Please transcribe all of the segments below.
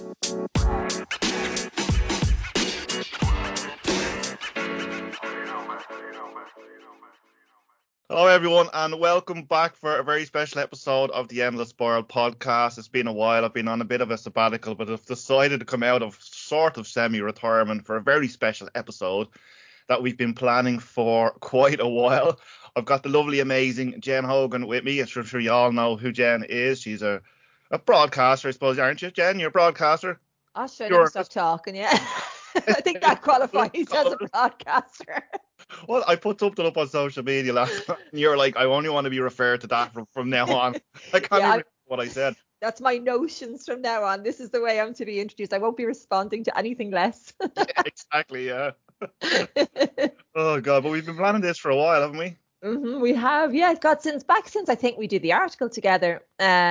Hello, everyone, and welcome back for a very special episode of the Endless Spiral podcast. It's been a while. I've been on a bit of a sabbatical, but I've decided to come out of sort of semi-retirement for a very special episode that we've been planning for quite a while. I've got the lovely, amazing Jen Hogan with me. I'm sure you all know who Jen is. She's a broadcaster, I suppose, aren't you, Jen? You're a broadcaster. I should never stop talking, yeah. I think that qualifies as a broadcaster. Well, I put something up on social media last night, and you're like, I only want to be referred to that from now on. I can't remember what I said. That's my notions from now on. This is the way I'm to be introduced. I won't be responding to anything less. Yeah, exactly, yeah. Oh, God, but we've been planning this for a while, haven't we? We have, yeah. God, since I think we did the article together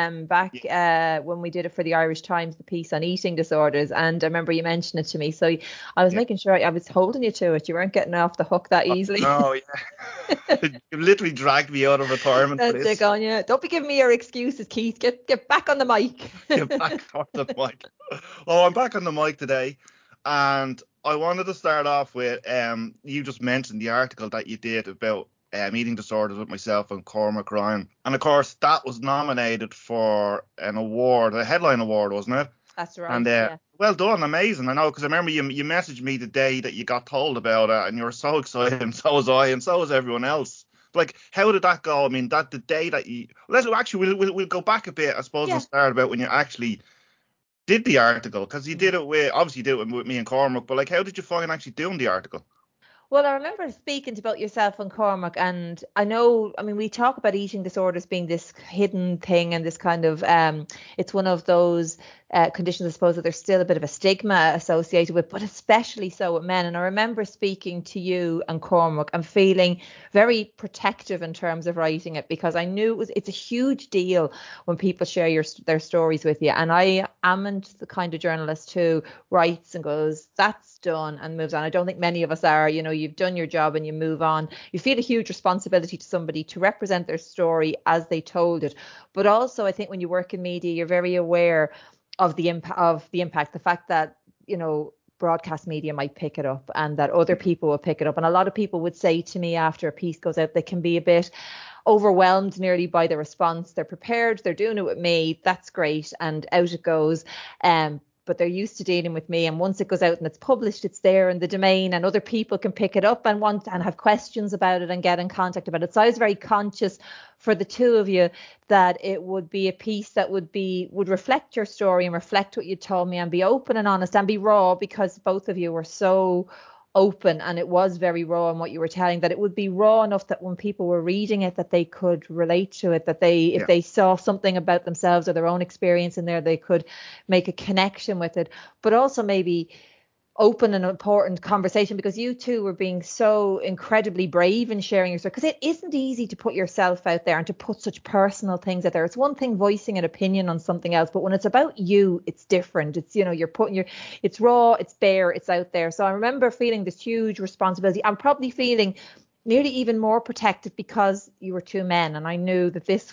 when we did it for the Irish Times, the piece on eating disorders, and I remember you mentioned it to me, so I was making sure I was holding you to it. You weren't getting off the hook that easily. Oh, yeah. You literally dragged me out of retirement for this. Yeah. Don't be giving me your excuses, Keith. Get back on the mic. Get back on the mic. Oh, I'm back on the mic today, and I wanted to start off with you just mentioned the article that you did about eating disorders with myself and Cormac Ryan. And of course, that was nominated for an award, a headline award, wasn't it? That's right. And well done, amazing. I know, because I remember you messaged me the day that you got told about it, and you were so excited, and so was I, and so was everyone else. Like, how did that go? I mean, that the day that you... We'll go back a bit, I suppose, and start about when you actually did the article, because you did it with... Obviously, you did it with me and Cormac, but, like, how did you find actually doing the article? Well, I remember speaking to both yourself and Cormac, and I mean, we talk about eating disorders being this hidden thing and this kind of, it's one of those conditions, I suppose, that there's still a bit of a stigma associated with, but especially so with men. And I remember speaking to you and Cormac and feeling very protective in terms of writing it, because I knew it's a huge deal when people share their stories with you. And I amn't the kind of journalist who writes and goes, that's done, and moves on. I don't think many of us are. You know, you've done your job and you move on. You feel a huge responsibility to somebody to represent their story as they told it. But also, I think when you work in media, you're very aware of the impact, the fact that, you know, broadcast media might pick it up and that other people will pick it up. And a lot of people would say to me after a piece goes out, they can be a bit overwhelmed nearly by the response. They're prepared, they're doing it with me, that's great, and out it goes. But they're used to dealing with me, and once it goes out and it's published, it's there in the domain, and other people can pick it up and want and have questions about it and get in contact about it. So I was very conscious for the two of you that it would be a piece that would reflect your story and reflect what you told me, and be open and honest and be raw, because both of you were so open and it was very raw in what you were telling, that it would be raw enough that when people were reading it, that they could relate to it, that if they saw something about themselves or their own experience in there, they could make a connection with it. But also maybe open and important conversation, because you two were being so incredibly brave in sharing your story, because it isn't easy to put yourself out there and to put such personal things out there. It's one thing voicing an opinion on something else, but when it's about you, it's different. It's, you know, you're putting it's raw, it's bare, it's out there. So I remember feeling this huge responsibility. I'm probably feeling nearly even more protective because you were two men, and I knew that this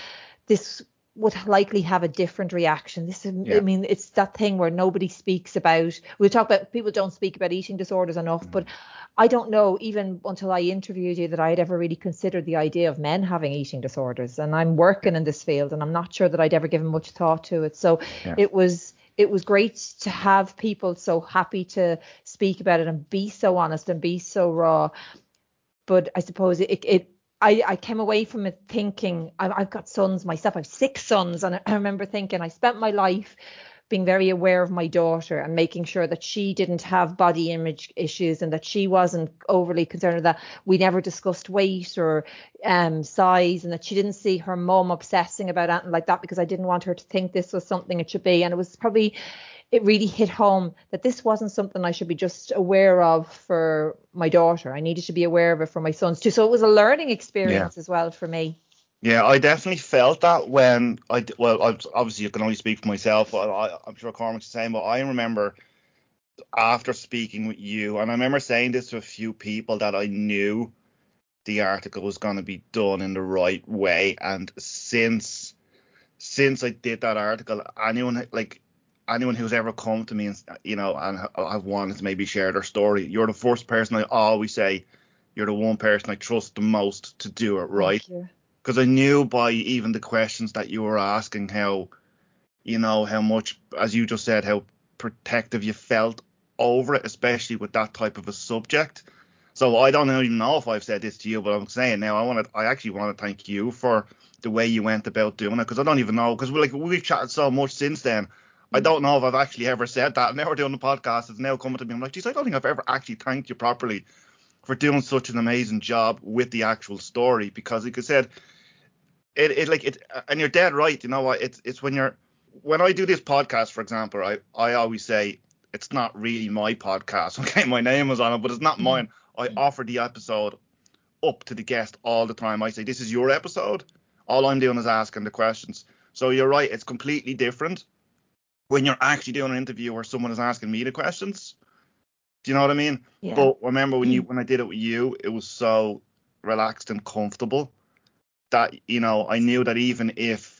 would likely have a different reaction. I mean, it's that thing where nobody speaks about. We'll talk about, people don't speak about eating disorders enough, but I don't know, even until I interviewed you, that I'd ever really considered the idea of men having eating disorders. And I'm working in this field, and I'm not sure that I'd ever given much thought to it. So it was great to have people so happy to speak about it and be so honest and be so raw. But I suppose I came away from it thinking, I've got sons myself, I have 6 sons, and I remember thinking I spent my life being very aware of my daughter and making sure that she didn't have body image issues and that she wasn't overly concerned with that. We never discussed weight or size, and that she didn't see her mum obsessing about anything like that, because I didn't want her to think this was something it should be. And it really hit home that this wasn't something I should be just aware of for my daughter. I needed to be aware of it for my sons too. So it was a learning experience as well for me. Yeah, I definitely felt that when obviously you can only speak for myself. I'm sure Cormac's the same, but I remember after speaking with you, and I remember saying this to a few people, that I knew the article was going to be done in the right way. And since I did that article, anyone, like, anyone who's ever come to me and and I've wanted to maybe share their story, you're the first person I always say you're the one person I trust the most to do it right. Because I knew by even the questions that you were asking how much, as you just said, how protective you felt over it, especially with that type of a subject. So I don't even know if I've said this to you, but I'm saying now I actually want to thank you for the way you went about doing it, because I don't even know, because we've chatted so much since then. I don't know if I've actually ever said that. Now we're doing the podcast, it's now coming to me. I'm like, geez, I don't think I've ever actually thanked you properly for doing such an amazing job with the actual story, because like I said, it and you're dead right. You know what? It's when I do this podcast, for example, I always say it's not really my podcast. Okay, my name is on it, but it's not mine. I offer the episode up to the guest all the time. I say, this is your episode. All I'm doing is asking the questions. So you're right. It's completely different when you're actually doing an interview where someone is asking me the questions. Do you know what I mean? Yeah. But remember when I did it with you, it was so relaxed and comfortable that, I knew that even if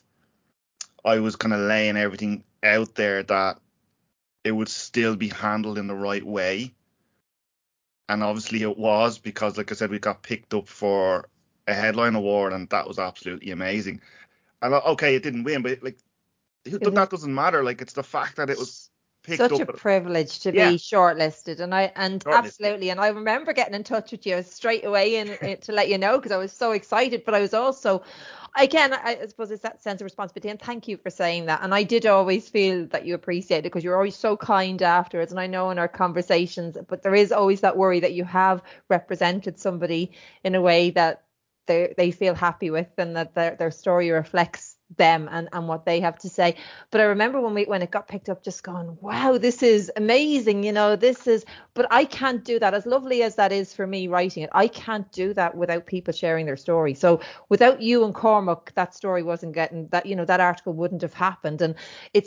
I was kind of laying everything out there, that it would still be handled in the right way. And obviously it was, because like I said, we got picked up for a headline award, and that was absolutely amazing. And okay, it didn't win, but that doesn't matter. Like, it's the fact that it was picked up. Such a privilege to be shortlisted, and absolutely. And I remember getting in touch with you straight away to let you know, because I was so excited, but I was also, again, I suppose it's that sense of responsibility, and thank you for saying that. And I did always feel that you appreciate it, because you're always so kind afterwards, and I know in our conversations, but there is always that worry that you have represented somebody in a way that they feel happy with, and that their story reflects them and what they have to say. But I remember when it got picked up, just going, wow, this is amazing, but I can't do that. As lovely as that is for me writing it, I can't do that without people sharing their story. So without you and Cormac, that story wasn't getting that, that article wouldn't have happened. And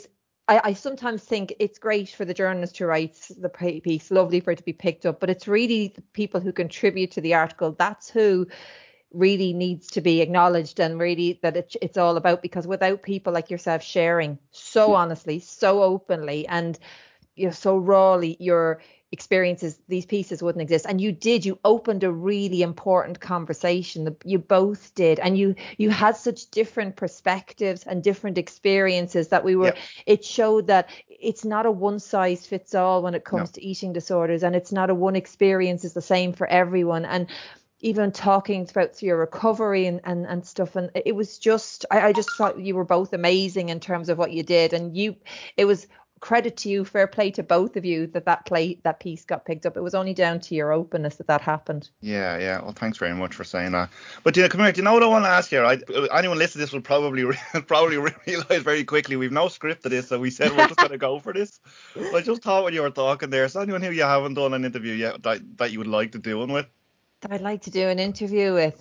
I sometimes think it's great for the journalist to write the piece, lovely for it to be picked up, but it's really the people who contribute to the article. That's who really needs to be acknowledged, and really that it's all about, because without people like yourself sharing so honestly, so openly, and so rawly your experiences, these pieces wouldn't exist. And you opened a really important conversation. You both did, and you had such different perspectives and different experiences that it showed that it's not a one size fits all when it comes to eating disorders, and it's not a one experience is the same for everyone. And even talking about your recovery and stuff, and it was just, I just thought you were both amazing in terms of what you did, and it was credit to you, fair play to both of you that piece got picked up. It was only down to your openness that happened. Yeah. Well, thanks very much for saying that. But come here. Do you know what I want to ask here? Anyone listening to this will probably realize very quickly we've no script to this, so we said we're just going to go for this. But I just thought when you were talking there, is there anyone who you haven't done an interview yet that you would like to do one with? That I'd like to do an interview with.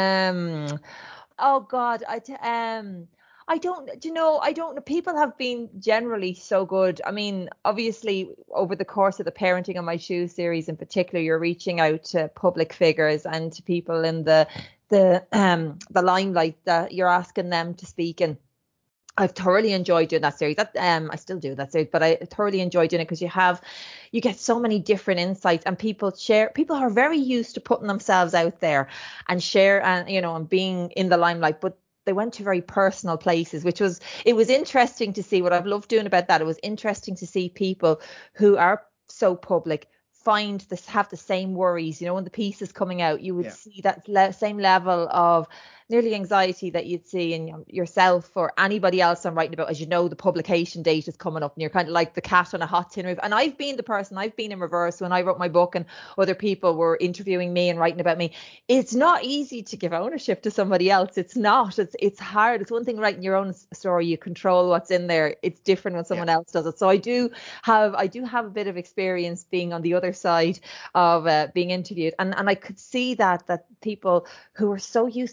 Oh God, I don't know. People have been generally so good. I mean, obviously, over the course of the Parenting on My Shoes series in particular, you're reaching out to public figures and to people in the limelight, that you're asking them to speak. And I've thoroughly enjoyed doing that series. I still do that series, but I thoroughly enjoy doing it, because you get so many different insights, and people are very used to putting themselves out there and share, and being in the limelight, but they went to very personal places, it was interesting to see. What I've loved doing about that, it was interesting to see people who are so public have the same worries. When the piece is coming out, you would see that same level of nearly anxiety that you'd see in yourself or anybody else I'm writing about. As the publication date is coming up, and you're kind of like the cat on a hot tin roof. And I've been in reverse when I wrote my book and other people were interviewing me and writing about me. It's not easy to give ownership to somebody else. It's not. It's hard. It's one thing writing your own story. You control what's in there. It's different when someone else does it. So I do have a bit of experience being on the other side of being interviewed, and I could see that people who were so used to being written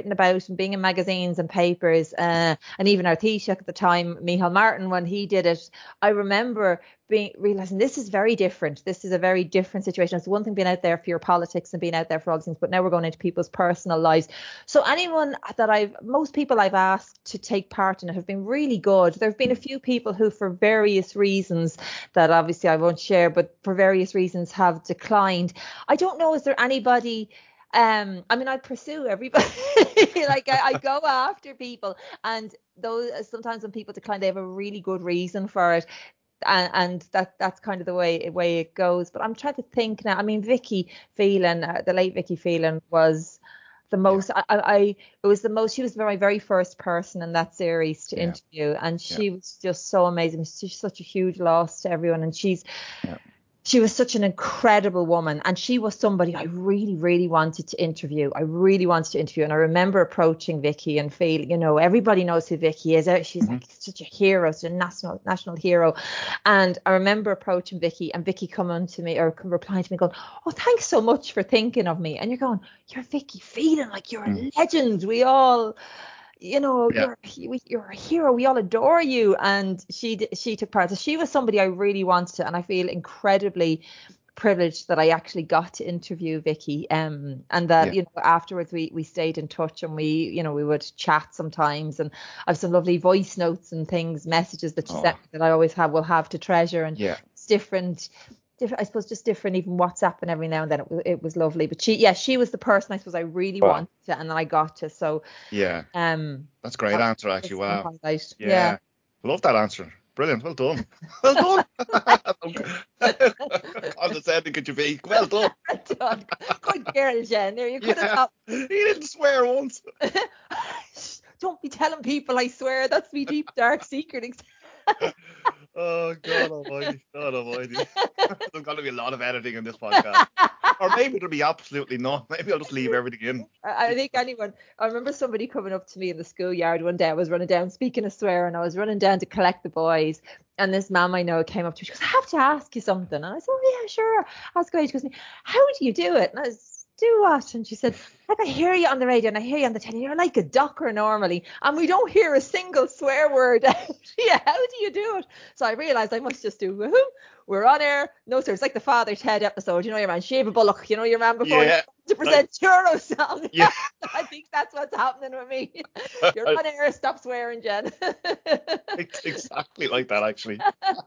written about and being in magazines and papers, and even our Taoiseach at the time, Micheál Martin, when he did it, I remember realizing this is very different. This is a very different situation. It's one thing being out there for your politics and being out there for all these things, but now we're going into people's personal lives. So most people I've asked to take part in it have been really good. There have been a few people who, for various reasons that obviously I won't share, but for various reasons have declined. I don't know, is there anybody? I pursue everybody. Like I go after people, and those sometimes when people decline, they have a really good reason for it. And that's kind of the way it goes. But I'm trying to think now. I mean, Vicky Phelan, the late Vicky Phelan, was the most. It was the most. She was my very first person in that series to interview, and she was just so amazing. She's such a huge loss to everyone, and she was such an incredible woman, and she was somebody I really, really wanted to interview. And I remember approaching Vicky and feeling, everybody knows who Vicky is. She's like such a hero, such a national hero. And I remember approaching Vicky, and Vicky coming to me or replying to me going, "Oh, thanks so much for thinking of me." And you're going, "You're Vicky Phelan, like you're a legend. We all." You're a hero. We all adore you. And she took part. So she was somebody I really wanted to, and I feel incredibly privileged that I actually got to interview Vicky. And that afterwards we stayed in touch, and we would chat sometimes. And I have some lovely voice notes and messages that she sent me that I always will have to treasure. And it's different. I suppose just different, even WhatsApp and every now and then it was lovely. But she was the person I suppose I really wanted to, and then I got to. So that's a great answer actually. Wow. I love that answer. Brilliant. Well done. Well done. I'm the same, could you be? Well done. Good girl, Jen. There you could have. He didn't swear once. Don't be telling people I swear. That's my deep dark secret. Oh, God almighty. There's going to be a lot of editing in this podcast. Or maybe there'll be absolutely none. Maybe I'll just leave everything in. I think I remember somebody coming up to me in the schoolyard one day. I was running down, speaking of swearing, I was running down to collect the boys. And this mum I know came up to me. She goes, "I have to ask you something." And I said, "Oh, yeah, sure. Ask away." She goes, "How do you do it?" And I was, "Do what?" And she said, "Like I hear you on the radio and I hear you on the telly. You're like a docker normally, and we don't hear a single swear word out." Yeah, how do you do it? So I realised I must just do woohoo. We're on air. No, sir. It's like the Father Ted episode. Your man Sheba Bullock. Your man before to present Euro song. Yeah. I think that's what's happening with me. You're on air. Stop swearing, Jen. It's exactly like that, actually.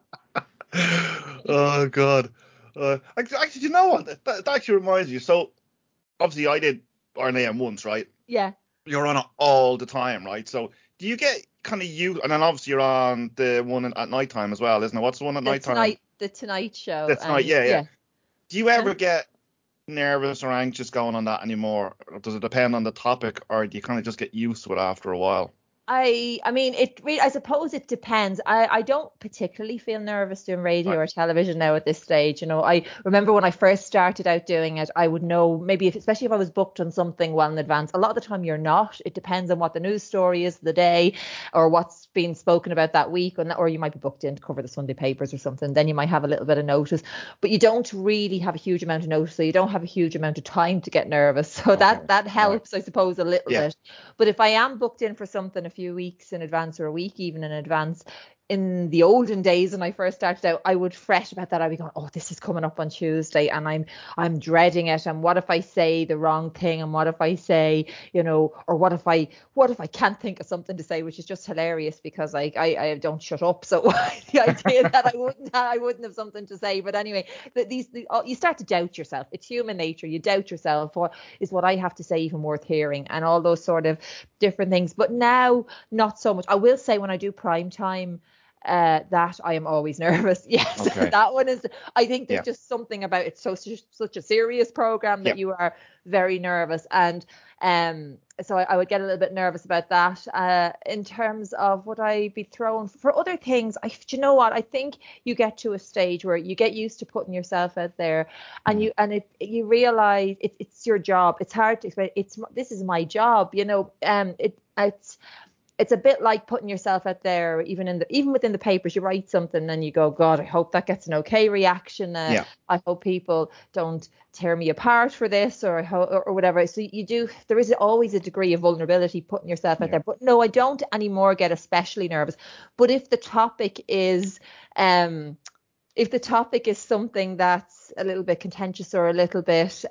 Oh God. Actually, you know what? That actually reminds you. So obviously I did RNAM once, right? Yeah. You're on it all the time, right? So do you get kind of and then obviously you're on the one at night time as well, isn't it? What's the one at night time? The Tonight Show. The Tonight, yeah. Do you ever get nervous or anxious going on that anymore? Or does it depend on the topic, or do you kind of just get used to it after a while? I mean, I suppose it depends. I don't particularly feel nervous doing radio or television now at this stage. I remember when I first started out doing it, I would know maybe especially if I was booked on something well in advance. A lot of the time you're not. It depends on what the news story is of the day or what's been spoken about that week, or you might be booked in to cover the Sunday papers or something. Then you might have a little bit of notice, but you don't really have a huge amount of notice, so you don't have a huge amount of time to get nervous. So that helps, I suppose, a little bit. But if I am booked in for something a few weeks in advance or a week even in advance, in the olden days when I first started out, I would fret about that. I'd be going, "Oh, this is coming up on Tuesday and I'm dreading it. And what if I say the wrong thing? And what if I say, or what if I can't think of something to say?" Which is just hilarious because I don't shut up. So the idea that I wouldn't have something to say. But anyway, you start to doubt yourself. It's human nature. You doubt yourself. What I have to say even worth hearing, and all those sort of different things. But now, not so much. I will say when I do prime time, that I am always nervous. Yes, that one is. I think there's just something about it. So such a serious program that you are very nervous, and so I would get a little bit nervous about that. In terms of would I be thrown for other things? Do you know what? I think you get to a stage where you get used to putting yourself out there, and you realize it's your job. It's hard to explain. This is my job. it's a bit like putting yourself out there, even within the papers. You write something and you go, God, I hope that gets an okay reaction. I hope people don't tear me apart for this, or whatever. So there is always a degree of vulnerability putting yourself out there. But no, I don't anymore get especially nervous. But if the topic is something that's a little bit contentious or a little bit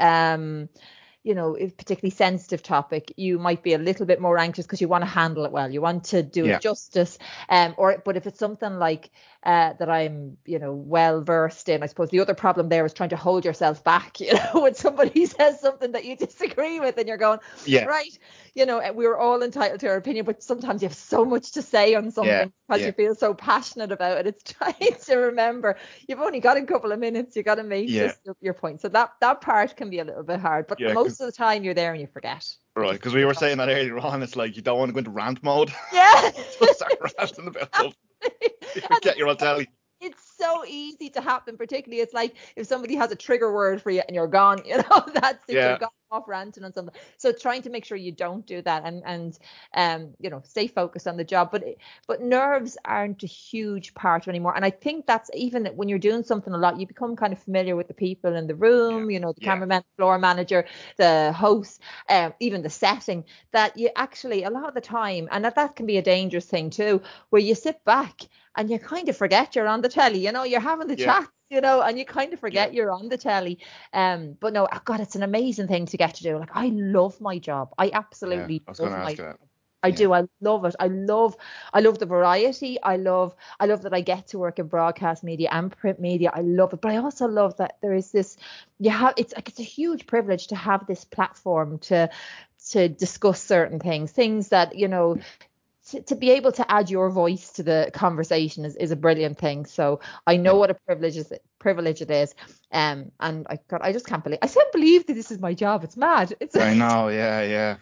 if particularly sensitive topic, you might be a little bit more anxious because you want to handle it well. You want to do it justice. But if it's something like that I'm, well versed in, I suppose the other problem there is trying to hold yourself back, when somebody says something that you disagree with and you're going, right, we're all entitled to our opinion, but sometimes you have so much to say on something because you feel so passionate about it. It's trying to remember you've only got a couple of minutes, you got to make your point. So that part can be a little bit hard, but most of the time you're there and you forget. Right, because we were saying that earlier on, it's like you don't want to go into rant mode. Yeah. Just start ranting about stuff. You forget you're on telly. It's so easy to happen, particularly it's like if somebody has a trigger word for you and you're gone, that's it. You're gone off ranting on something. So trying to make sure you don't do that and stay focused on the job. But nerves aren't a huge part anymore. And I think that's even when you're doing something a lot, you become kind of familiar with the people in the room, the cameraman, floor manager, the host, even the setting, that you actually a lot of the time, and that can be a dangerous thing too, where you sit back and you kind of forget you're on the telly, you're having the chats, and you kind of forget you're on the telly. But no, God, it's an amazing thing to get to do. Like, I love my job. I absolutely love my job. I do. I love it. I love the variety. I love that I get to work in broadcast media and print media. I love it. But I also love that there is this, it's a huge privilege to have this platform to discuss certain things that, to be able to add your voice to the conversation is a brilliant thing. So I know what a privilege it is. And I just can't believe that this is my job. It's mad. I know. Yeah.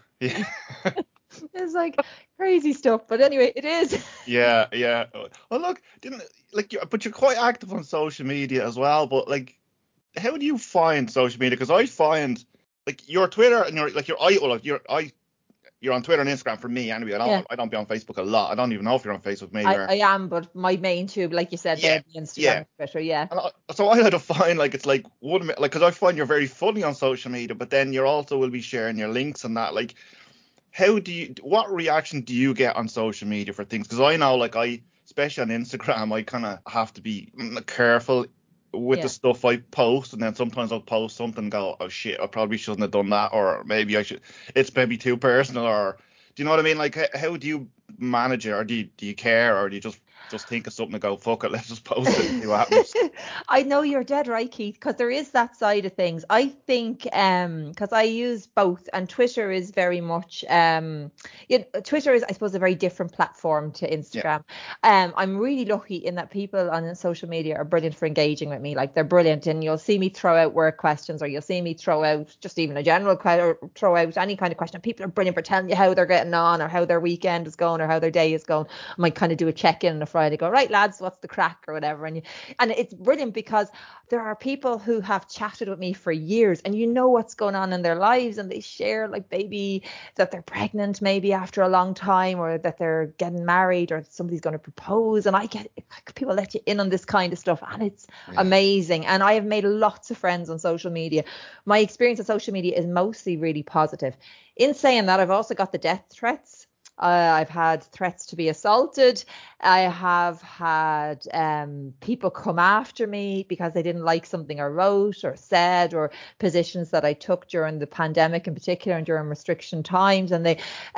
It's like crazy stuff, but anyway, it is. Yeah. Well, look, but you're quite active on social media as well. But like, how do you find social media? Because I find like your Twitter and you're on Twitter and Instagram for me anyway. I don't be on Facebook a lot. I don't even know if you're on Facebook. Maybe I am, but my main tube, like you said, the Instagram, Twitter, And so I had to find like it's like one like because I find you're very funny on social media, but then you also will be sharing your links and that. Like, what reaction do you get on social media for things? Because I know, like especially on Instagram, I kind of have to be careful with the stuff I post, and then sometimes I'll post something and go, oh shit, I probably shouldn't have done that, or maybe I should, it's maybe too personal, or do you know what I mean? Like, how do you manage it, or do you care, or do you just think of something and go, fuck it, let's just post it and see what happens? I know you're dead right, Keith, because there is that side of things. I think because I use both, and Twitter is very much Twitter is, I suppose, a very different platform to Instagram. I'm really lucky in that people on social media are brilliant for engaging with me. Like, they're brilliant, and you'll see me throw out work questions, or you'll see me throw out just even a general question, or throw out any kind of question. People are brilliant for telling you how they're getting on, or how their weekend is going, or how their day is going. I might kind of do a check-in on a Friday, go, right lads, what's the crack, or whatever, and it's brilliant because there are people who have chatted with me for years, and what's going on in their lives, and they share, like, maybe that they're pregnant maybe after a long time, or that they're getting married, or somebody's going to propose, and people let you in on this kind of stuff, and it's amazing. And I have made lots of friends on social media. My experience on social media is mostly really positive. In saying that, I've also got the death threats. I've had threats to be assaulted. I have had people come after me because they didn't like something I wrote or said, or positions that I took during the pandemic in particular, and during restriction times. And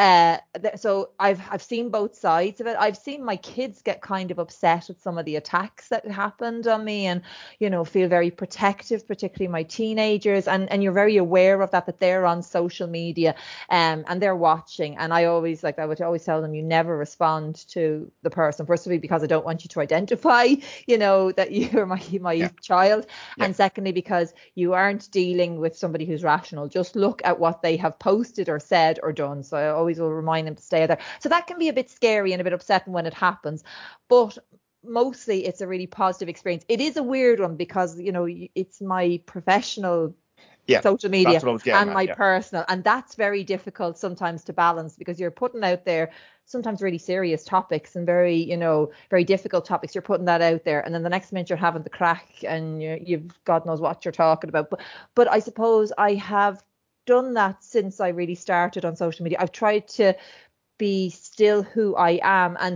so I've seen both sides of it. I've seen my kids get kind of upset at some of the attacks that happened on me, and feel very protective, particularly my teenagers. And you're very aware of that they're on social media, and they're watching. And I would always tell them, you never respond to the person, firstly because I don't want you to identify that you're my child, and secondly because you aren't dealing with somebody who's rational. Just look at what they have posted or said or done. So I always will remind them to stay there. So that can be a bit scary and a bit upsetting when it happens, but mostly it's a really positive experience. It is a weird one because it's my professional Yeah, social media that's what I was getting and at. my Yeah. personal, and that's very difficult sometimes to balance because you're putting out there sometimes really serious topics and very, very difficult topics. You're putting that out there, and then the next minute you're having the crack and you've God knows what you're talking about. But I suppose I have done that since I really started on social media. I've tried to be still who I am, and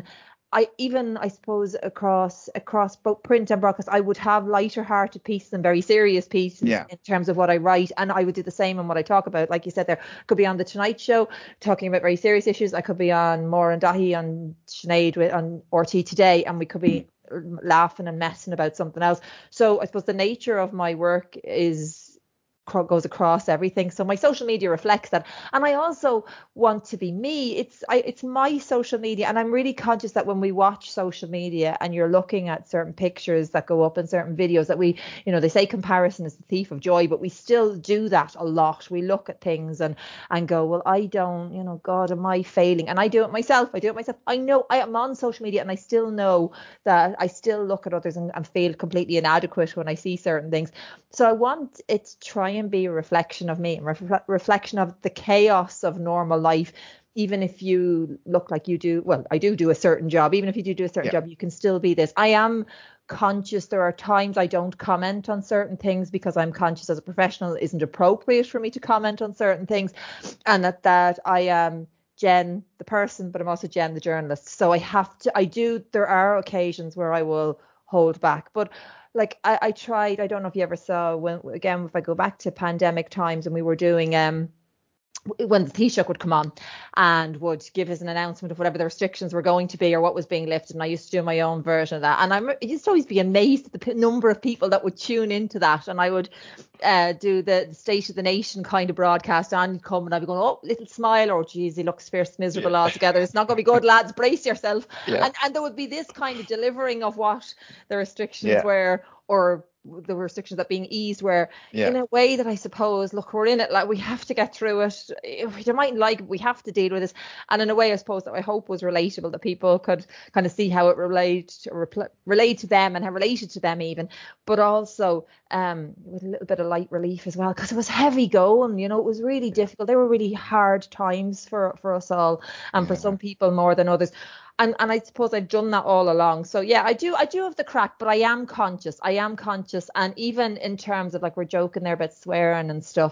I suppose across both print and broadcast, I would have lighter hearted pieces and very serious pieces in terms of what I write, and I would do the same in what I talk about. Like you said, there could be on the Tonight Show talking about very serious issues. I could be on Maura Dahi on Sinead on RT Today, and we could be laughing and messing about something else. So I suppose the nature of my work goes across everything, so my social media reflects that, and I also want to be me. It's my social media, and I'm really conscious that when we watch social media and you're looking at certain pictures that go up and certain videos that we, they say comparison is the thief of joy, but we still do that a lot. We look at things and go, well, I don't, God, am I failing? And I do it myself. I know I am on social media, and I still know that I still look at others and feel completely inadequate when I see certain things. So I want it to try and be a reflection of me, and reflection of the chaos of normal life. Even if you look like you do, well, I do a certain job. Even if you do a certain job, you can still be this. I am conscious there are times I don't comment on certain things because I'm conscious as a professional it isn't appropriate for me to comment on certain things, and that I am Jen the person, but I'm also Jen the journalist. So there are occasions where I will hold back, but like I tried, I don't know if you ever saw if I go back to pandemic times and we were doing when the Taoiseach would come on and would give us an announcement of whatever the restrictions were going to be or what was being lifted, and I used to do my own version of that, and I used to always be amazed at the number of people that would tune into that, and I would do the State of the Nation kind of broadcast, and I'd come and I'd be going, oh, little smile, or geez, he looks fierce miserable altogether, it's not going to be good, lads, brace yourself. And there would be this kind of delivering of what the restrictions were, or the restrictions that being eased were, in a way that I suppose, look, we're in it, like we have to get through it, we mightn't like it, we have to deal with this, and in a way I suppose that I hope was relatable, that people could kind of see how it relate to them and how it related to them even, but also with a little bit of light relief as well, because it was heavy going, it was really difficult. They were really hard times for us all, and for some people more than others. And I suppose I've done that all along. So yeah, I do have the crack, but I am conscious. And even in terms of, like, we're joking there about swearing and stuff.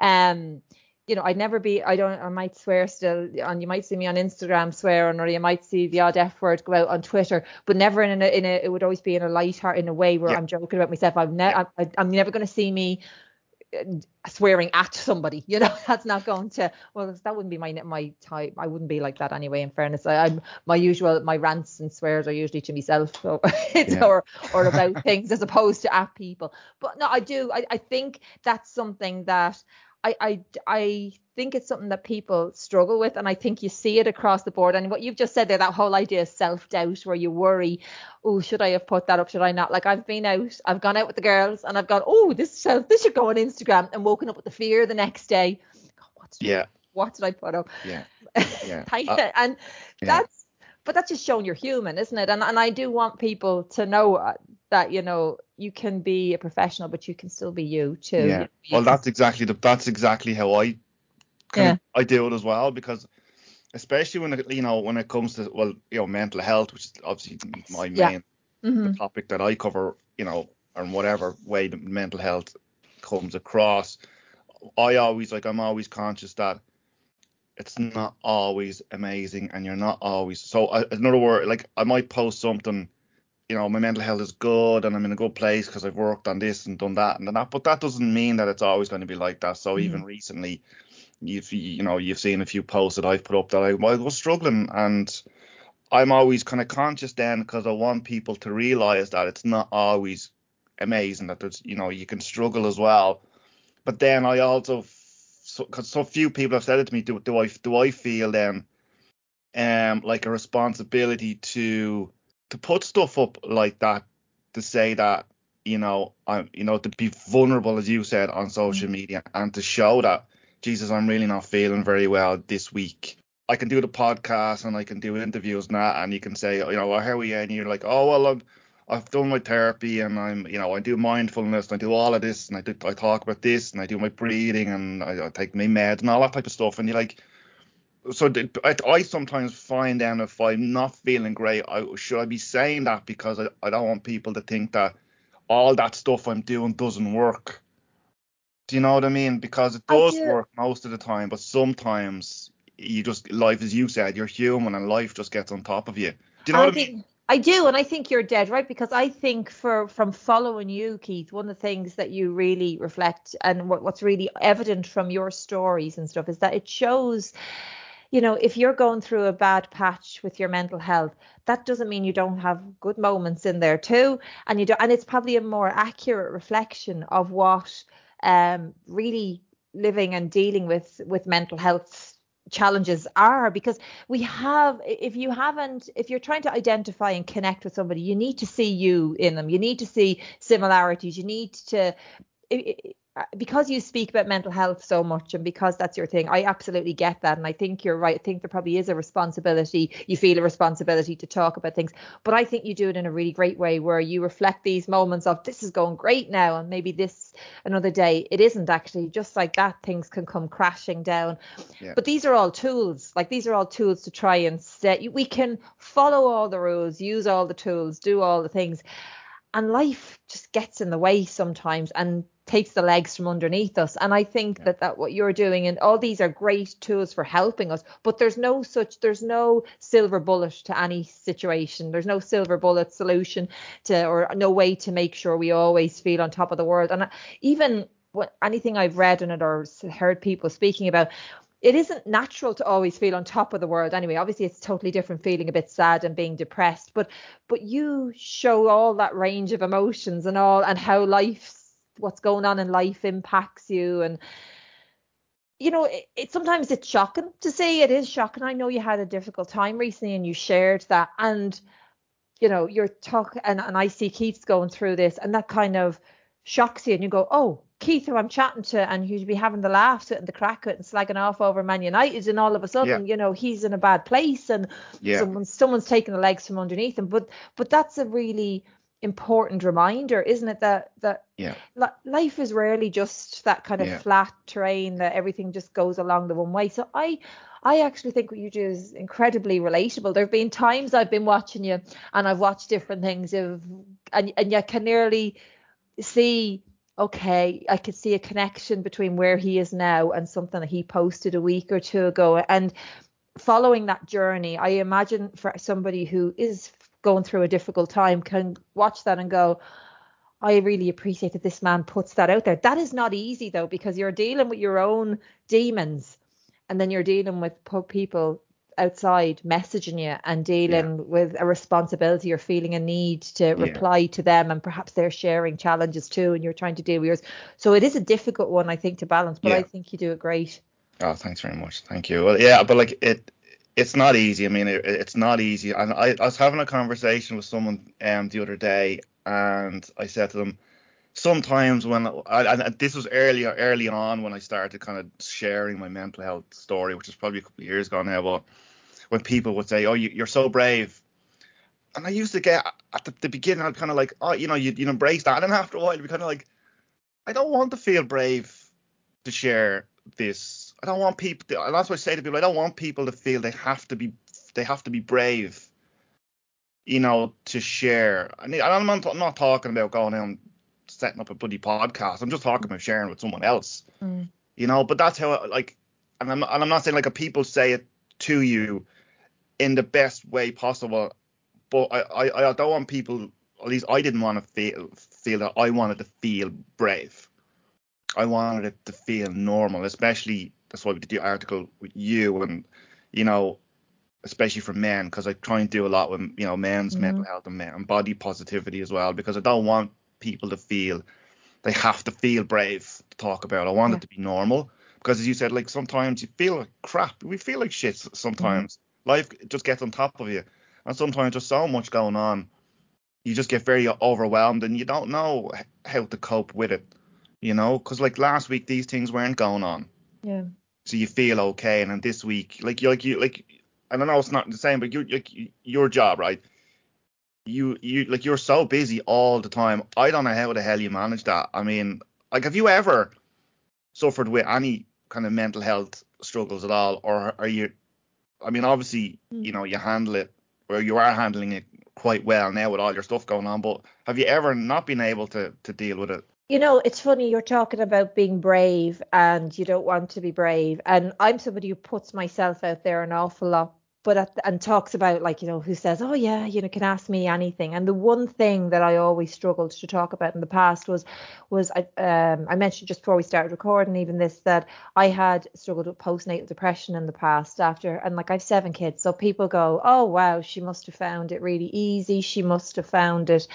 I might swear still, and you might see me on Instagram swearing, or you might see the odd F word go out on Twitter, but never it would always be in a light heart, in a way where I'm joking about myself. I'm never going to see me swearing at somebody, that's not going to, well, that wouldn't be my type. I wouldn't be like that anyway, in fairness. My rants and swears are usually to myself, so or about things as opposed to at people. But no, I think that's something that I think it's something that people struggle with, and I think you see it across the board. And what you've just said there, that whole idea of self-doubt, where you worry, oh, should I have put that up? Should I not? Like, I've gone out with the girls and I've gone, oh, this should go on Instagram, and woken up with the fear the next day. God, what did I put up? And that's just showing you're human, isn't it? And I do want people to know that, you can be a professional, but you can still be you too. Yeah. Well, that's exactly how I do it as well, because especially when it comes to, mental health, which is obviously my main the topic that I cover, and whatever way the mental health comes across, I'm always conscious that it's not always amazing, and you're not always. So in other words, like, I might post something, my mental health is good and I'm in a good place because I've worked on this and done that and done that, but that doesn't mean that it's always going to be like that. So even recently, you've seen a few posts that I've put up that I was struggling, and I'm always kind of conscious then, because I want people to realize that it's not always amazing, that there's, you can struggle as well. But then I also, because so few people have said it to me, do I feel then like a responsibility to put stuff up like that, to say that, to be vulnerable, as you said, on social media, and to show that, Jesus, I'm really not feeling very well this week. I can do the podcast and I can do interviews and that, and you can say, how are you? And you're like, oh, well, I've done my therapy and I do mindfulness and I do all of this and I talk about this and I do my breathing and I take my meds and all that type of stuff. And you're like, so I sometimes find then if I'm not feeling great, should I be saying that because I don't want people to think that all that stuff I'm doing doesn't work. Do you know what I mean? Because it I does do. work most of the time, but sometimes life, as you said, you're human and life just gets on top of you. Do you know And what I I mean? think I do, and I think you're dead right because I think from following you, Keith, one of the things that you really reflect and what's really evident from your stories and stuff is that it shows, if you're going through a bad patch with your mental health, that doesn't mean you don't have good moments in there too, and and it's probably a more accurate reflection of what really living and dealing with mental health challenges are, because if you're trying to identify and connect with somebody, you need to see you in them, you need to see similarities, you need to because you speak about mental health so much and because that's your thing. I absolutely get that, and I think you're right. I think there probably is a responsibility, you feel a responsibility to talk about things, but I think you do it in a really great way where you reflect these moments of this is going great now, and maybe this another day it isn't actually, just like that things can come crashing down. Yeah. But these are all tools, to try and set. We can follow all the rules, use all the tools, do all the things, and life just gets in the way sometimes and takes the legs from underneath us. And I think that what you're doing, and all these are great tools for helping us, but there's no silver bullet to any situation. There's no silver bullet solution or no way to make sure we always feel on top of the world. And even anything I've read in it or heard people speaking about, it isn't natural to always feel on top of the world anyway. Obviously, it's totally different feeling a bit sad and being depressed, but you show all that range of emotions and how what's going on in life impacts you. And sometimes it's shocking to see. It is shocking. I know you had a difficult time recently and you shared that, and you're talking, and I see Keith's going through this, and that kind of shocks you, and you go, oh, Keith, who I'm chatting to, and he'd be having the laughs and the crack it and slagging off over Man United, and all of a sudden, he's in a bad place, and someone's taking the legs from underneath him. But that's a really important reminder, isn't it, that life is rarely just that kind of flat terrain that everything just goes along the one way. So I actually think what you do is incredibly relatable. There have been times I've been watching you and I've watched different things and you can nearly see, okay, I could see a connection between where he is now and something that he posted a week or two ago. And following that journey, I imagine for somebody who is going through a difficult time can watch that and go, I really appreciate that this man puts that out there. That is not easy though, because you're dealing with your own demons, and then you're dealing with people outside messaging you and dealing with a responsibility or feeling a need to reply to them, and perhaps they're sharing challenges too, and you're trying to deal with yours. So it is a difficult one, I think, to balance, but I think you do it great. Oh, thanks very much. Thank you. Well, but like it's not easy. I mean, it's not easy. And I was having a conversation with someone the other day, and I said to them, sometimes when and this was early on when I started kind of sharing my mental health story, which is probably a couple of years ago now, but when people would say, oh, you're so brave. And I used to get, at the beginning, I'd kind of like, oh, you'd embrace that. And then after a while, you'd be kind of like, I don't want to feel brave to share this. I don't want people to, and that's what I say to people, I don't want people to feel they have to be brave, to share. And I'm not talking about going out and setting up a bloody podcast. I'm just talking about sharing with someone else, but that's how, and I'm not saying like people say it to you in the best way possible, but I don't want people, at least I didn't want to feel that I wanted to feel brave. I wanted it to feel normal, especially that's why we did the article with you, and especially for men, because I try and do a lot with men's mental health and body positivity as well, because I don't want people to feel they have to feel brave to talk about. I want it to be normal, because as you said, like sometimes you feel like crap. We feel like shit sometimes. Life just gets on top of you, and sometimes there's so much going on, you just get very overwhelmed and you don't know how to cope with it. Because like last week these things weren't going on. Yeah. So you feel okay, and then this week, like I don't know, it's not the same, but your job, right? you like you're so busy all the time. I don't know how the hell you manage that. I mean, like, have you ever suffered with any kind of mental health struggles at all, or are you? I mean, obviously, you handle it, or you are handling it quite well now with all your stuff going on. But have you ever not been able to deal with it? It's funny, you're talking about being brave and you don't want to be brave. And I'm somebody who puts myself out there an awful lot, but and talks about, like, who says, oh yeah, can ask me anything. And the one thing that I always struggled to talk about in the past was I mentioned just before we started recording even this, that I had struggled with postnatal depression in the past and like, I've 7 kids. So people go, oh wow, she must have found it really easy. She must have found it,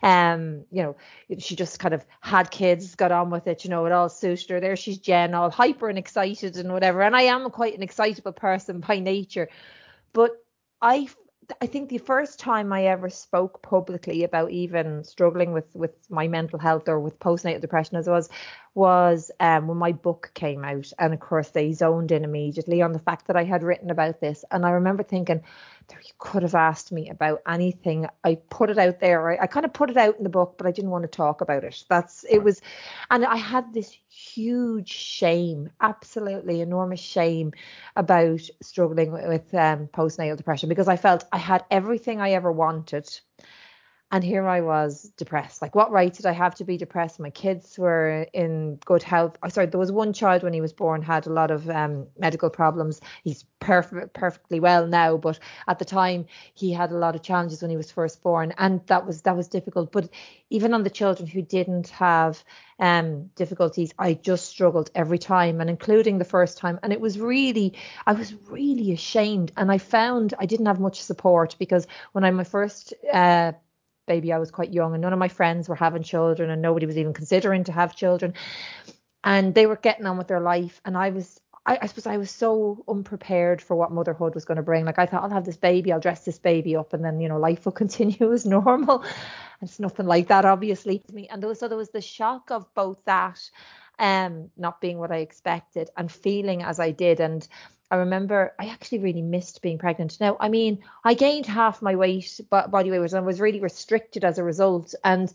she just kind of had kids, got on with it, it all suited her. There she's Jen, all hyper and excited and whatever. And I am quite an excitable person by nature. But I think the first time I ever spoke publicly about even struggling with my mental health or with postnatal depression as was when my book came out. And of course they zoned in immediately on the fact that I had written about this. And I remember thinking, you could have asked me about anything. I put it out there. I kind of put it out in the book, but I didn't want to talk about it. And I had this huge shame, absolutely enormous shame about struggling with postnatal depression, because I felt I had everything I ever wanted. And here I was depressed. Like, what right did I have to be depressed? My kids were in good health. There was one child when he was born had a lot of medical problems. He's perfectly well now, but at the time he had a lot of challenges when he was first born, and that was difficult. But even on the children who didn't have difficulties, I just struggled every time, and including the first time. And I was really ashamed, and I found I didn't have much support, because when my first baby, I was quite young, and none of my friends were having children, and nobody was even considering to have children, and they were getting on with their life. And I suppose I was so unprepared for what motherhood was going to bring. Like, I thought, I'll have this baby, I'll dress this baby up, and then life will continue as normal. It's nothing like that, obviously. And there was the shock of both that not being what I expected and feeling as I did. And I remember I actually really missed being pregnant. Now, I mean, I gained half my weight, body weight, and was really restricted as a result. And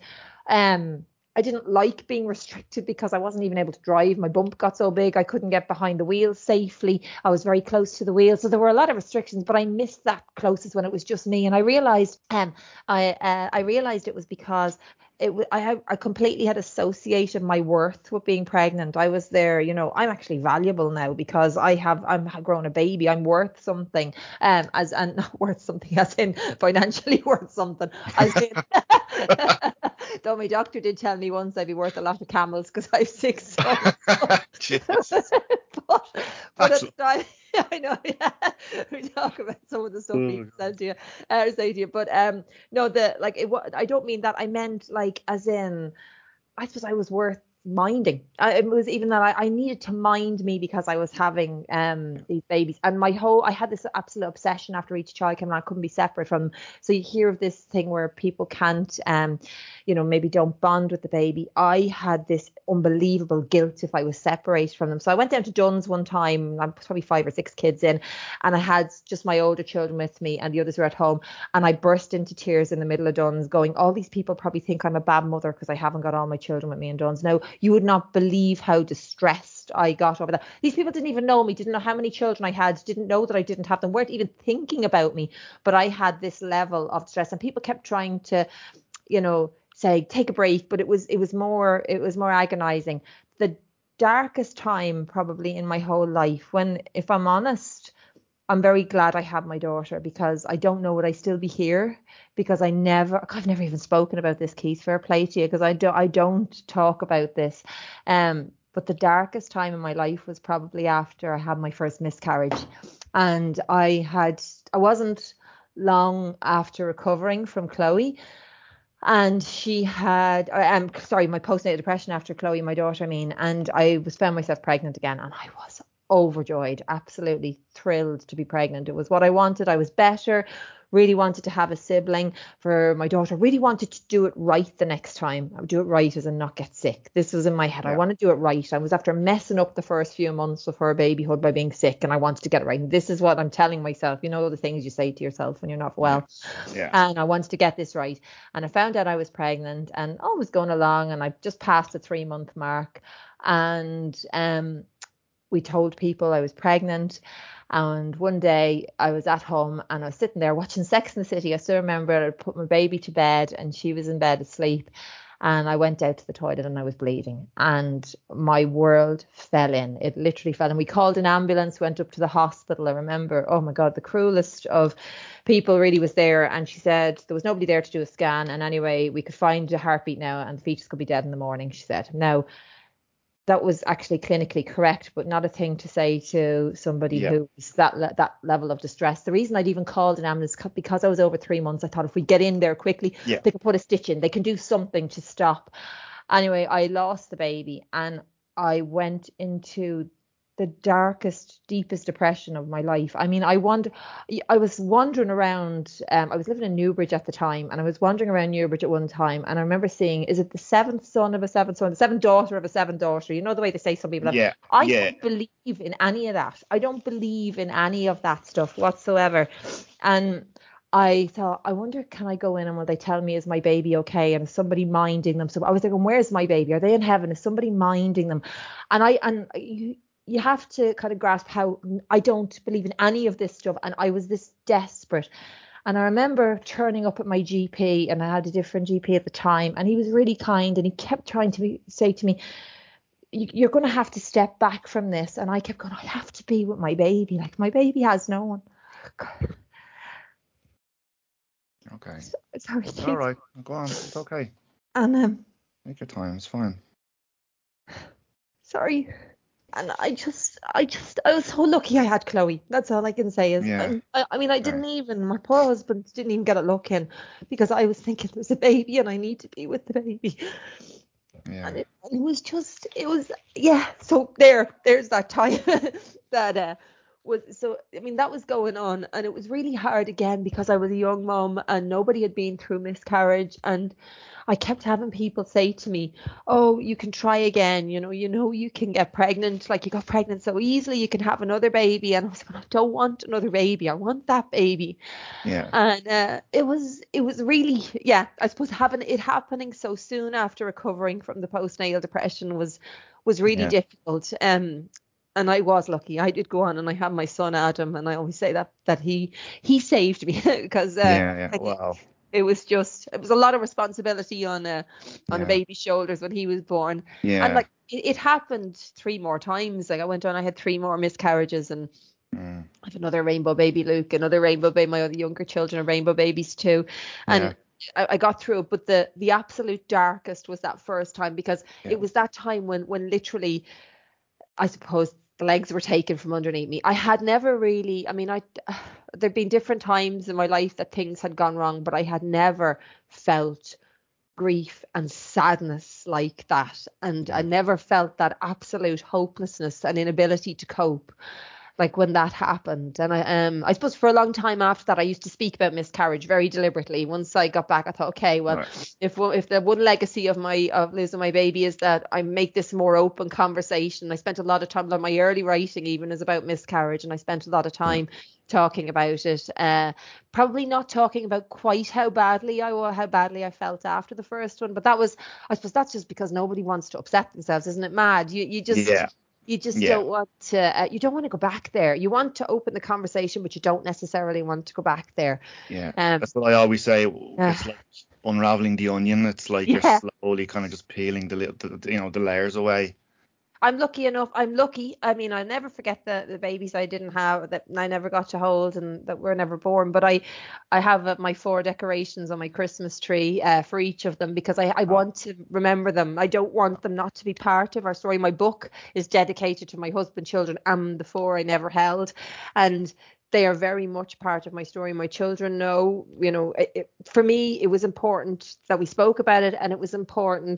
I didn't like being restricted because I wasn't even able to drive. My bump got so big I couldn't get behind the wheel safely. I was very close to the wheel, so there were a lot of restrictions. But I missed that closest when it was just me. And I realized, I realized it was because I completely had associated my worth with being pregnant. I was there, I'm actually valuable now because I'm grown a baby. I'm worth something, and not worth something as in financially worth something. As in, though my doctor did tell me once I'd be worth a lot of camels because I have 6 sons. but at the time, I know, yeah. We talk about some of the stuff people said to you, say to you. But no, I don't mean that. I meant, like, as in, I suppose I was worth minding. It was even that I needed to mind me because I was having these babies, and I had this absolute obsession after each child came out. I couldn't be separate from them. So you hear of this thing where people can't maybe don't bond with the baby. I had this unbelievable guilt if I was separated from them. So I went down to Dunn's one time. I was probably 5 or 6 kids in, and I had just my older children with me and the others were at home, and I burst into tears in the middle of Dunn's going, all these people probably think I'm a bad mother because I haven't got all my children with me in Dunn's. Now, you would not believe how distressed I got over that. These people didn't even know me, didn't know how many children I had, didn't know that I didn't have them, weren't even thinking about me. But I had this level of stress, and people kept trying to, say, take a break, but it was more agonizing. The darkest time probably in my whole life, when, if I'm honest, I'm very glad I had my daughter, because I don't know would I still be here, because I've never even spoken about this, Keith, fair play to you, because I don't talk about this. But the darkest time in my life was probably after I had my first miscarriage, and I wasn't long after recovering from Chloe. And she had, my postnatal depression after Chloe, my daughter, and I found myself pregnant again, and I was overjoyed, absolutely thrilled to be pregnant. It was what I wanted. I was better, really wanted to have a sibling. For my daughter, really wanted to do it right the next time. I would do it right as in not get sick. This was in my head. I want to do it right. I was after messing up the first few months of her babyhood by being sick, and I wanted to get it right. And this is what I'm telling myself. You know, the things you say to yourself when you're not well. Yeah. And I wanted to get this right. And I found out I was pregnant, and I was going along, and I just passed the 3-month mark. And we told people I was pregnant. And one day I was at home and I was sitting there watching Sex and the City. I still remember I put my baby to bed and she was in bed asleep. And I went out to the toilet and I was bleeding. And my world fell in. It literally fell in. We called an ambulance, went up to the hospital. I remember, oh my God, the cruelest of people really was there. And she said there was nobody there to do a scan. And anyway, we could find a heartbeat now and the fetus could be dead in the morning, she said. Now, that was actually clinically correct, but not a thing to say to somebody who was that level of distress. The reason I'd even called an ambulance, because I was over 3 months, I thought if we get in there quickly, they could put a stitch in. They can do something to stop. Anyway, I lost the baby and I went into the darkest, deepest depression of my life. I mean, I was wandering around. I was living in Newbridge at the time, and I was wandering around Newbridge at one time, and I remember seeing, is it the seventh son of a seventh son, the seventh daughter of a seventh daughter? You know the way they say some people have. I don't believe in any of that. I don't believe in any of that stuff whatsoever. And I thought, I wonder, can I go in and will they tell me, is my baby okay? And is somebody minding them? So I was thinking, where's my baby? Are they in heaven? Is somebody minding them? And you have to kind of grasp how I don't believe in any of this stuff. And I was this desperate. And I remember turning up at my GP, and I had a different GP at the time, and he was really kind, and he kept trying to say to me, you're going to have to step back from this. And I kept going, I have to be with my baby. Like, my baby has no one. Okay. Sorry. It's all right. Go on. It's okay. And take your time. It's fine. Sorry. And I was so lucky I had Chloe. That's all I can say is, I mean, I didn't even, my poor husband didn't even get a look in, because I was thinking there's a baby and I need to be with the baby. Yeah. And it was, so there's that time that was, so, I mean, that was going on, and it was really hard again because I was a young mom and nobody had been through miscarriage, and I kept having people say to me, oh, you can try again, you know you can get pregnant, like you got pregnant so easily, you can have another baby. And I was like, I don't want another baby, I want that baby. And it was really, I suppose having it happening so soon after recovering from the postnatal depression was really difficult. And I was lucky. I did go on and I had my son Adam, and I always say that he saved me because wow. It was a lot of responsibility on a baby's shoulders when he was born. Yeah. And like it happened 3 more times. Like I had 3 more miscarriages, and I have another rainbow baby Luke, another rainbow baby. My other younger children are rainbow babies too. And I got through it, but the absolute darkest was that first time, because it was that time when literally, I suppose, the legs were taken from underneath me. I had never really, I mean, there'd been different times in my life that things had gone wrong, but I had never felt grief and sadness like that. And I never felt that absolute hopelessness and inability to cope, like when that happened. And I suppose for a long time after that, I used to speak about miscarriage very deliberately. Once I got back, I thought, okay, well, if the one legacy of losing my baby is that I make this more open conversation. I spent a lot of time, like my early writing even is about miscarriage, and I spent a lot of time talking about it. Probably not talking about quite how badly I felt after the first one, but I suppose that's just because nobody wants to upset themselves, isn't it? Mad. You just don't want to. You don't want to go back there. You want to open the conversation, but you don't necessarily want to go back there. Yeah, that's what I always say. It's like unraveling the onion. It's like you're slowly kind of just peeling the layers away. I'm lucky enough. I mean, I'll never forget the babies I didn't have, that I never got to hold and that were never born. But I have my 4 decorations on my Christmas tree for each of them, because I want to remember them. I don't want them not to be part of our story. My book is dedicated to my husband, children, and the 4 I never held. And they are very much part of my story. My children know, for me, it was important that we spoke about it, and it was important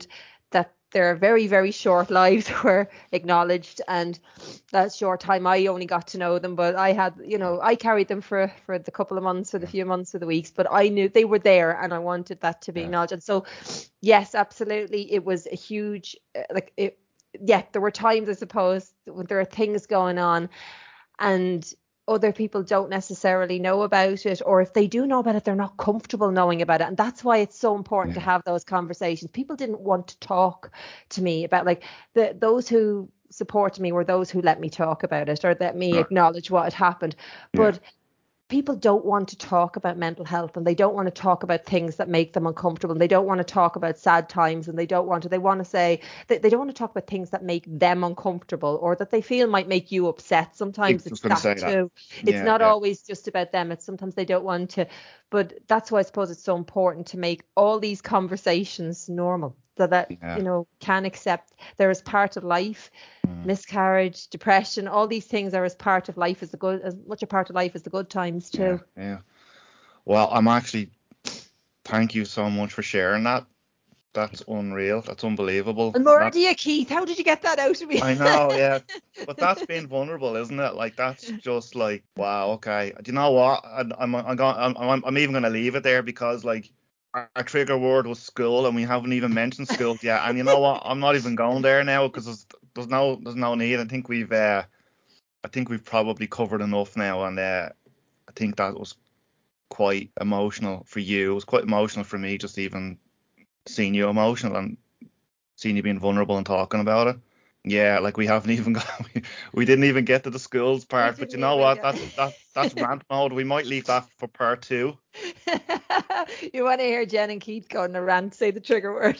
that their very, very short lives were acknowledged, and that short time I only got to know them, but I had, I carried them for the couple of months or the few months or the weeks, but I knew they were there and I wanted that to be acknowledged. And so, yes, absolutely, it was a huge, there were times, I suppose, when there are things going on and other people don't necessarily know about it, or if they do know about it, they're not comfortable knowing about it. And that's why it's so important to have those conversations. People didn't want to talk to me about, like, those who supported me were those who let me talk about it or let me acknowledge what had happened. But people don't want to talk about mental health, and they don't want to talk about things that make them uncomfortable, and they don't want to talk about sad times, and they want to say that they don't want to talk about things that make them uncomfortable or that they feel might make you upset. Sometimes it's that too. It's not always just about them. It's sometimes they don't want to, but that's why I suppose it's so important to make all these conversations normal, so that can accept there is part of life. Miscarriage, depression, all these things are as much a part of life as the good times too. Yeah. Well, I'm actually, thank you so much for sharing that. That's unreal. That's unbelievable. And more to you, Keith. How did you get that out of me? I know, yeah. But that's being vulnerable, isn't it? Like, that's just like, wow, okay. Do you know what? I'm even gonna leave it there, because like our trigger word was school, and we haven't even mentioned school yet. And you know what? I'm not even going there now, because there's no need. I think we've probably covered enough now, and I think that was quite emotional for you. It was quite emotional for me, just even seeing you emotional and seeing you being vulnerable and talking about it. Yeah, like we haven't even we didn't even get to the schools part, but you know what? That's rant mode. We might leave that for part 2. You want to hear Jen and Keith go on a rant, say the trigger word.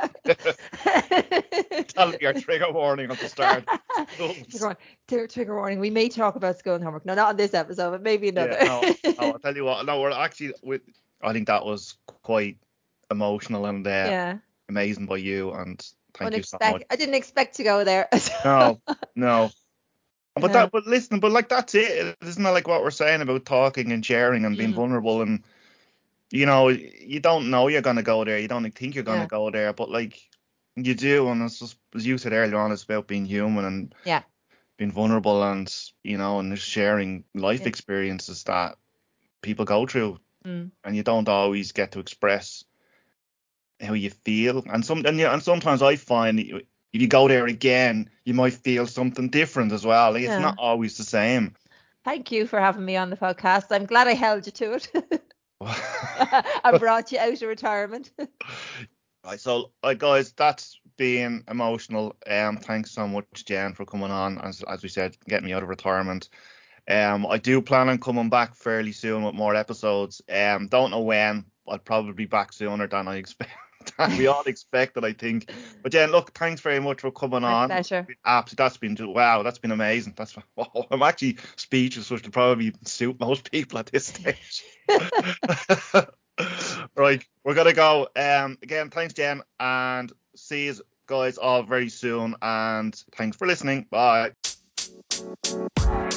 That'll be our trigger warning at the start. Trigger warning. We may talk about school and homework. No, not on this episode, but maybe another. Yeah, no, I'll tell you what. No, I think that was quite emotional and amazing by you, and thank you so much. I didn't expect to go there. No. But listen, like that's it. Isn't that like what we're saying about talking and sharing and being vulnerable? And you don't know you're gonna go there. You don't think you're gonna go there, but like you do. And it's just, as you said earlier on, it's about being human and being vulnerable, and and just sharing life experiences that people go through, and you don't always get to express how you feel. And sometimes I find if you go there again, you might feel something different as well. Like, it's not always the same. Thank you for having me on the podcast. I'm glad I held you to it. I brought you out of retirement. Right, so guys, that's being emotional. Thanks so much, Jen, for coming on. As we said, getting me out of retirement. I do plan on coming back fairly soon with more episodes. Don't know when. I'll probably be back sooner than I expect. We all expected, I think. But Jen, look, thanks very much for coming on. My pleasure. That's been amazing. I'm actually speechless, which would probably suit most people at this stage. Right, we're gonna go. Again, thanks, Jen, and see you guys all very soon. And thanks for listening. Bye.